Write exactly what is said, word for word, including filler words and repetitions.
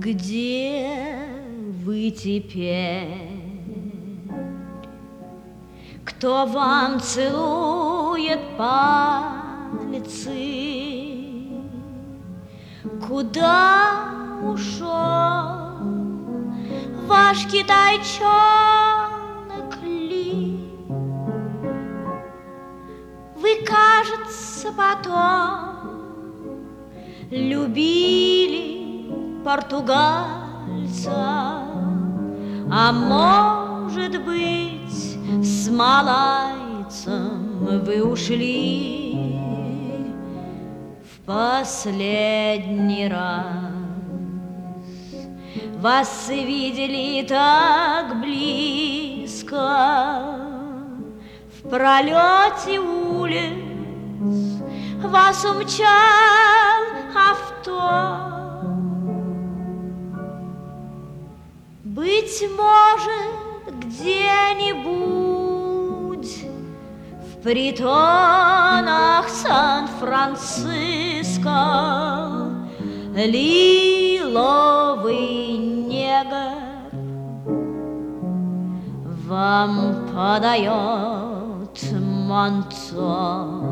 Где вы теперь? Кто вам целует пальцы? Куда ушел ваш китайчонок Ли? Вы, кажется, потом любили португальца, а может быть, с малайцем вы ушли в последний раз. Вас видели так близко в пролете улиц, вас умчал авто. Быть может, где-нибудь в притонах Сан-Франциско лиловый негр вам подает манто.